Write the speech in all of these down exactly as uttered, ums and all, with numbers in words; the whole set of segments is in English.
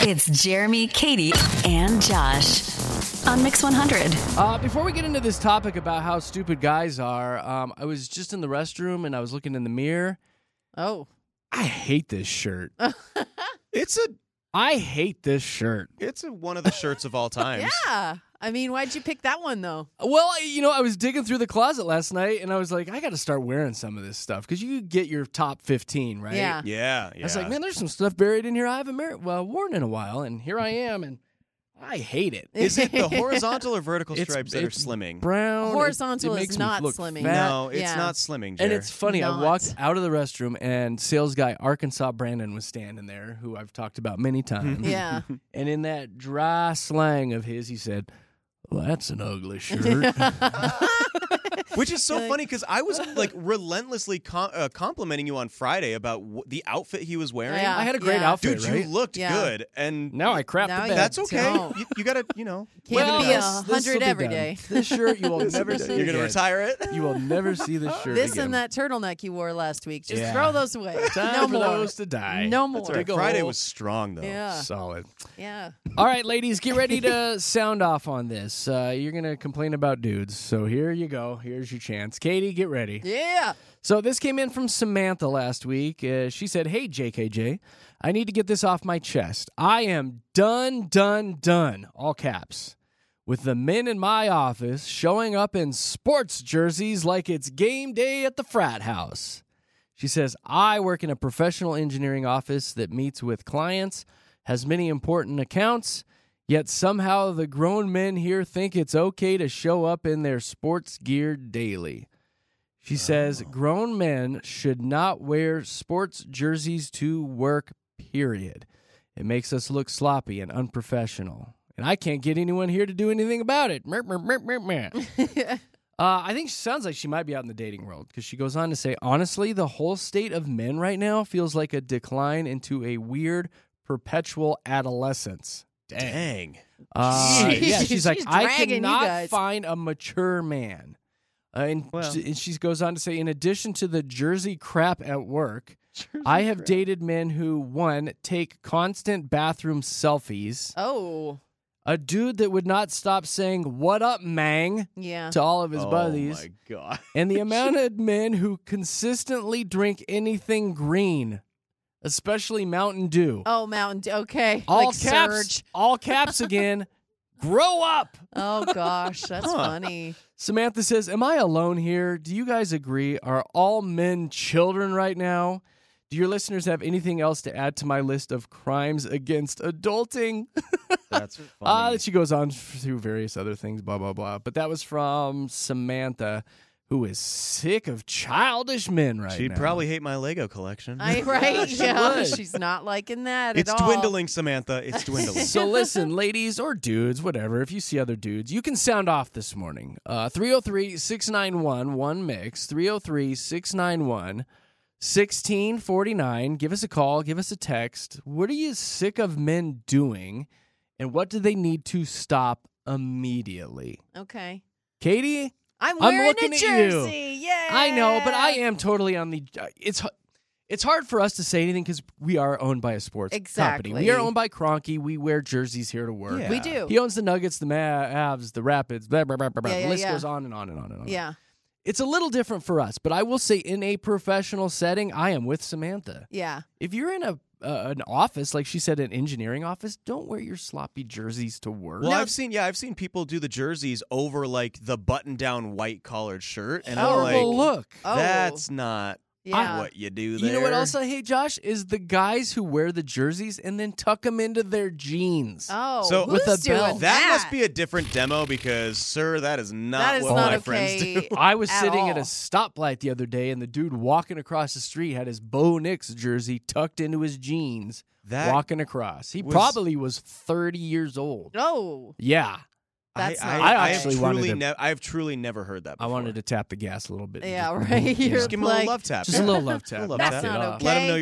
It's Jeremy, Katie, and Josh on Mix one hundred. Uh, before we get into this topic about how stupid guys are, um, I was just in the restroom and I was looking in the mirror. Oh. I hate this shirt. It's a I hate this shirt. it's a, one of the shirts of all times. Yeah. I mean, why'd you pick that one, though? Well, you know, I was digging through the closet last night and I was like, I got to start wearing some of this stuff because you get your top fifteen, right? Yeah. Yeah, yeah. I was like, man, there's some stuff buried in here I haven't mar- well, worn in a while, and here I am, and I hate it. Is it the horizontal or vertical It's- stripes that are it's slimming? Brown. it- Horizontal it is makes me not look slimming. fat. No, it's Yeah. not slimming, And Jer. it's funny, Not. I walked out of the restroom and sales guy Arkansas Brandon was standing there, who I've talked about many times. Yeah. And in that dry slang of his, he said, well, that's an ugly shirt. Which is so Like- funny because I was like relentlessly com- uh, complimenting you on Friday about w- the outfit he was wearing. Yeah. I had a great Yeah. outfit, Dude, right? you looked Yeah. good, and Now I crap Now the you- bed. that's okay. Don't. You, you gotta, you know, Can't Well, be a this- this'll hundred be every done. day. This shirt you will never see you're gonna again. retire it. You will never see this shirt This again. and that turtleneck you wore last week. Just Yeah. throw those away. Time no for more. those to die. No more. That's right. Big Friday ol' was strong though. Yeah. Solid. Yeah. All right, ladies, get ready to sound off on this. Uh, you're going to complain about dudes. So here you go. Here's your chance. Katie, get ready. Yeah. So this came in from Samantha last week. Uh, she said, hey, J K J, I need to get this off my chest. I am done, done, done, all caps, with the men in my office showing up in sports jerseys like it's game day at the frat house. She says, I work in a professional engineering office that meets with clients, has many important accounts, yet somehow the grown men here think it's okay to show up in their sports gear daily. She says grown men should not wear sports jerseys to work, period. It makes us look sloppy and unprofessional. And I can't get anyone here to do anything about it. Mer, mer, mer, mer, mer. uh, I think she sounds like she might be out in the dating world because she goes on to say, honestly, the whole state of men right now feels like a decline into a weird, perpetual adolescence. Dang. Uh, Jeez. yeah, she's like, She's I dragging you cannot guys." find a mature man. Uh, and, Well. she, and she goes on to say, in addition to the jersey crap at work, I have dated men who, one, take constant bathroom selfies, Oh. a dude that would not stop saying, what up, mang, Yeah. to all of his oh buddies, my god. and the amount of men who consistently drink anything green, especially Mountain Dew. Oh, Mountain Dew. Okay. all like caps, Surge. all caps again. Grow up. Oh, gosh. That's Huh. funny. Samantha says, am I alone here? Do you guys agree? Are all men children right now? Do your listeners have anything else to add to my list of crimes against adulting? That's Uh, funny. she goes on through various other things, blah, blah, blah. But that was from Samantha, who is sick of childish men right She'd now. probably hate my Lego collection. I right. She Yeah. would. She's not liking that it's at all. dwindling, Samantha. It's dwindling. So listen, ladies or dudes, whatever, if you see other dudes, you can sound off this morning. Uh, three oh three, six nine one, one mix, three oh three, six nine one, one six four nine. Give us a call, give us a text. What are you sick of men doing, and what do they need to stop immediately? Okay. Katie? I'm I'm wearing looking a at you. jersey. Yeah. I know, but I am totally on the. Uh, it's hu- it's hard for us to say anything because we are owned by a sports Exactly. company. We are owned by Kroenke. We wear jerseys here to work. Yeah. We do. He owns the Nuggets, the Mavs, the Rapids. Blah blah blah blah. blah. Yeah, the yeah, list yeah. goes on and on and on and on. Yeah. It's a little different for us, but I will say, in a professional setting, I am with Samantha. Yeah. If you're in a uh, an office, like she said, an engineering office, don't wear your sloppy jerseys to work. Well, I've seen, yeah, I've seen people do the jerseys over like the button-down white collared shirt, and I'm Horrible like, look. Oh. that's not Yeah. what you do there. You know what else I hate, Josh? Is the guys who wear the jerseys and then tuck them into their jeans. Oh, So- who's With a doing belt. That that must be a different demo because, sir, that is not That is what not my okay. friends do. I was at sitting at all. a stoplight the other day, and the dude walking across the street had his Bo Nix jersey tucked into his jeans, That walking across. He was- probably was thirty years old. Oh. Yeah. That's I, not I, I I have actually wanted truly to- ne- I've truly never heard that I before. wanted to tap the gas a little bit. and Yeah, just- right. Yeah. You're Just give him a like, little love tap. Just yeah. a little love tap. love knock tap. it That's not off. okay. Let him know you're there.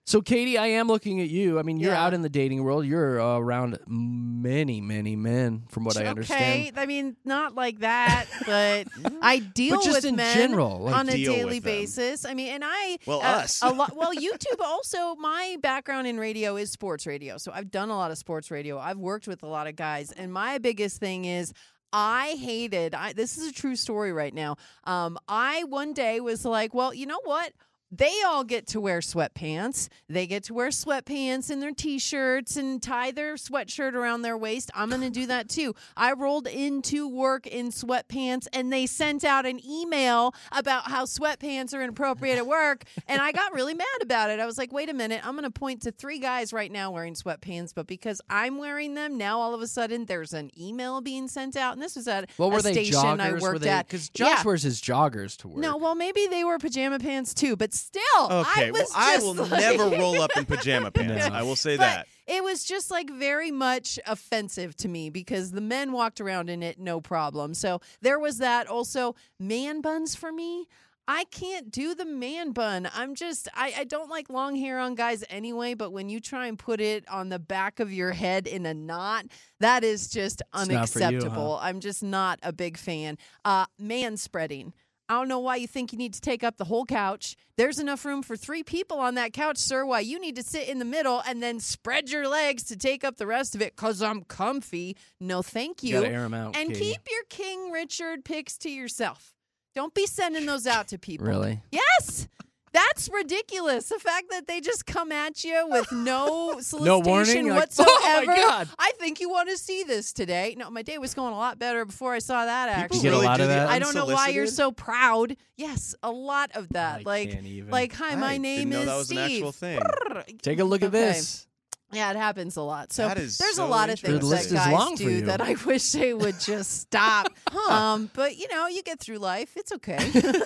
So, Katie, I am looking at you. I mean, you're Yeah. out in the dating world. You're uh, around many, many men, from what I Okay, understand. I mean, not like that, but I deal But just with in men general, like, on a deal daily with them. basis. I mean, and I Well, uh, us. a lot. Well, YouTube also. My background in radio is sports radio, so I've done a lot of sports radio. I've worked with a lot of guys, and my biggest thing is. I hated. I, this is a true story right now. Um, I one day was like, well, you know what? They all get to wear sweatpants. They get to wear sweatpants and their T-shirts and tie their sweatshirt around their waist. I'm going to do that too. I rolled into work in sweatpants and they sent out an email about how sweatpants are inappropriate at work. And I got really mad about it. I was like, wait a minute. I'm going to point to three guys right now wearing sweatpants. But because I'm wearing them, now all of a sudden there's an email being sent out. And this was at Well, were a they station joggers? I worked at. Because Josh Yeah. wears his joggers to work. No, well, maybe they were pajama pants too, but still, Okay, I well, was I just will like- never roll up in pajama pants. No. I will say But that. it was just like very much offensive to me because the men walked around in it no problem. So there was that. Also, man buns for me. I can't do the man bun. I'm just, I, I don't like long hair on guys anyway, but when you try and put it on the back of your head in a knot, that is just It's not for you, huh? unacceptable. I'm just not a big fan. Uh, man spreading. I don't know why you think you need to take up the whole couch. There's enough room for three people on that couch, sir. Why you need to sit in the middle and then spread your legs to take up the rest of it because I'm comfy. No, thank You you. gotta air 'em out, and Katie. keep your King Richard pics to yourself. Don't be sending those out to people. Really? Yes. That's ridiculous. The fact that they just come at you with no solicitation warning? You're like, whatsoever. "Oh, my God." I think you want to see this today. No, my day was going a lot better before I saw that, actually. You get a lot do of the that? I don't know why you're unsolicited? so proud. Yes, a lot of that. I like, can't even. like, hi, my I name didn't know is that was an Steve. actual thing. Take a look at Okay. this. Yeah, it happens a lot. So That is there's so a lot of things interesting. The list that is guys long for do you. that I wish they would just stop. um, but you know, you get through life. It's okay.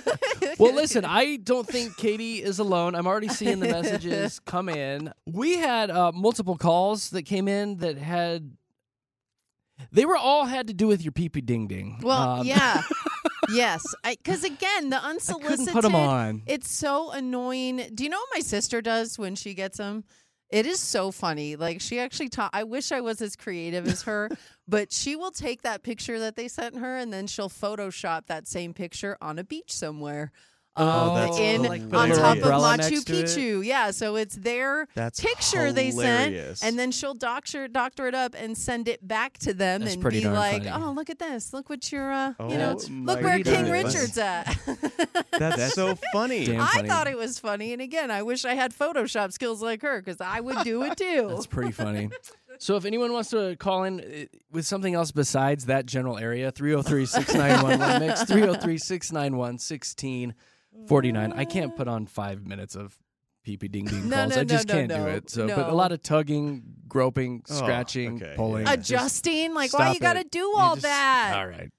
Well, listen, I don't think Katie is alone. I'm already seeing the messages come in. We had uh, multiple calls that came in that had. They were all had to do with your pee pee ding ding. Well, Um, yeah. Yes. Because again, the I unsolicited. couldn't put them on. It's so annoying. Do you know what my sister does when she gets them? It is so funny. Like she actually taught. I wish I was as creative as her, but she will take that picture that they sent her and then she'll Photoshop that same picture on a beach somewhere. Oh, um, that's in like put a on little top of umbrella Machu next to it? Picchu. Yeah, so it's their That's picture they hilarious. sent, and then she'll doctor doctor it up and send it back to them That's and pretty be darn like, funny. "Oh, look at this! Look what you're, uh, Oh, you know, my look where King goodness. Richard's at." That's so funny. Damn I funny. thought it was funny, and again, I wish I had Photoshop skills like her because I would do it too. That's pretty funny. So if anyone wants to call in uh, with something else besides that general area, three oh three, six nine one, mix three oh three, six nine one, one six four nine. I can't put on five minutes of pee pee ding ding No, calls. no, I just no, can't no, do no. it. So, but a No. lot of tugging, groping, Oh, scratching, okay, pulling. yeah. Just- Adjusting, like why stop you got to it. do You all just- that? All right.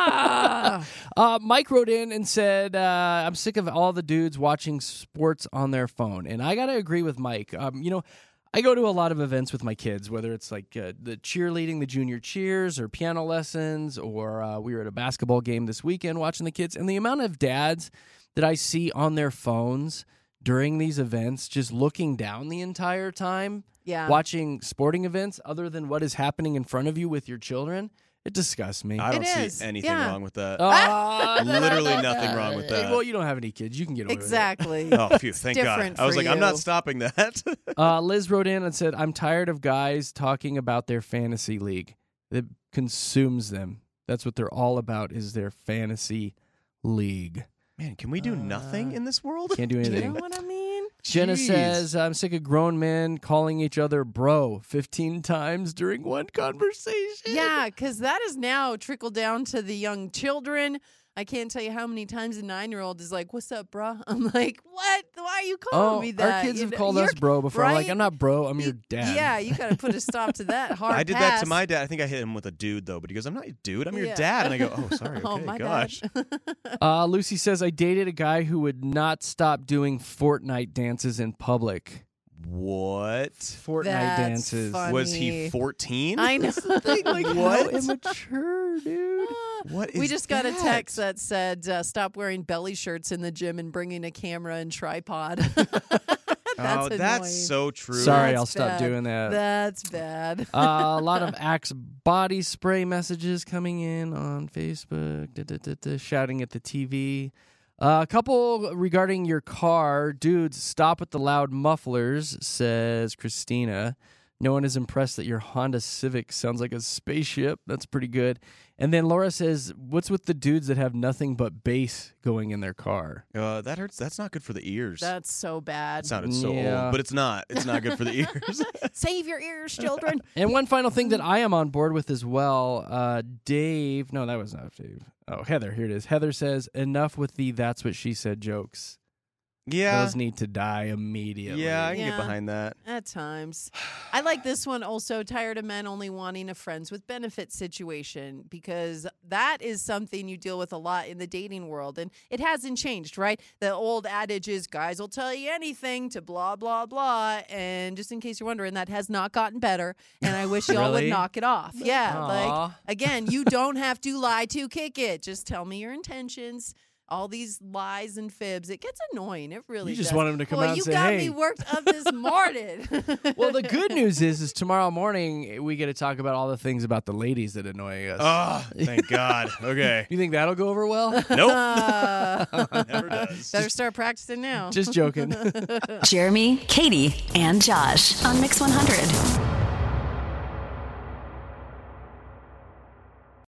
Ah. Uh, Mike wrote in and said, uh, I'm sick of all the dudes watching sports on their phone. And I got to agree with Mike. Um, you know, I go to a lot of events with my kids, whether it's like uh, the cheerleading, the junior cheers, or piano lessons, or uh, we were at a basketball game this weekend watching the kids. And the amount of dads that I see on their phones during these events, just looking down the entire time, Yeah. watching sporting events other than what is happening in front of you with your children, it disgusts me. I don't It see is, anything yeah. wrong with that. Uh, Literally nothing wrong with Hey, that. Well, you don't have any kids. You can get away Exactly. Oh, phew, thank God. different I was for like, I'm not you. stopping that. with it. Uh, Liz wrote in and said, I'm tired of guys talking about their fantasy league. It consumes them. That's what they're all about is their fantasy league. Man, can we do nothing in this world? Can't do Do you anything. know what I mean? Jenna Jeez. says, I'm sick of grown men calling each other bro fifteen times during one conversation. Yeah, because that has now trickled down to the young children. I can't tell you how many times a nine-year-old is like, "What's up, bruh?" I'm like, "What? Why are you calling Oh, me that?" our kids You have know, called you're- us bro before. I'm like, right? I'm not bro. I'm your You- dad. Yeah, you got to put a stop to that hard I did pass. that to my dad. I think I hit him with a dude, though, but he goes, I'm not your dude. I'm your Yeah. dad. And I go, oh, sorry. Okay, oh my gosh. bad. Uh, Lucy says, I dated a guy who would not stop doing Fortnite dances in public. What? Fortnite That's dances. funny. Was he fourteen? I know. Like, What? how immature, dude. What we is just got a that? text that said, uh, "Stop wearing belly shirts in the gym and bringing a camera and tripod." That's oh, that's annoying. so true. Sorry, That's I'll stop bad. doing that. That's bad. uh, a lot of Axe body spray messages coming in on Facebook, da, da, da, da, shouting at the T V. Uh, a couple regarding your car. Dudes, stop with the loud mufflers, says Christina. No one is impressed that your Honda Civic sounds like a spaceship. That's pretty good. And then Laura says, what's with the dudes that have nothing but bass going in their car? Uh, that hurts. That's not good for the ears. That's so bad. It sounded so Yeah. old, but it's not. It's not good for the ears. Save your ears, children. And one final thing that I am on board with as well, uh, Dave. No, that was not Dave. Oh, Heather. Here it is. Heather says, enough with the that's what she said jokes. Yeah. Those need to die immediately. Yeah, I can Yeah. get behind that. At times. I like this one also, tired of men only wanting a friends with benefits situation, because that is something you deal with a lot in the dating world. And it hasn't changed, right? The old adage is guys will tell you anything to blah, blah, blah. And just in case you're wondering, that has not gotten better. And I wish y'all would Really? knock it off. Yeah. Aw. Like, again, you don't have to lie to kick it. Just tell me your intentions. All these lies and fibs, it gets annoying. It really You just does. want 'em to come Boy, out and you say, got "Hey." me worked up this morning. Well, the good news is, is tomorrow morning we get to talk about all the things about the ladies that annoy us. Oh, thank God. Okay. You think that'll go over well? Nope. Uh, Never does. better start practicing now. Just joking. Jeremy, Katie, and Josh on Mix one hundred.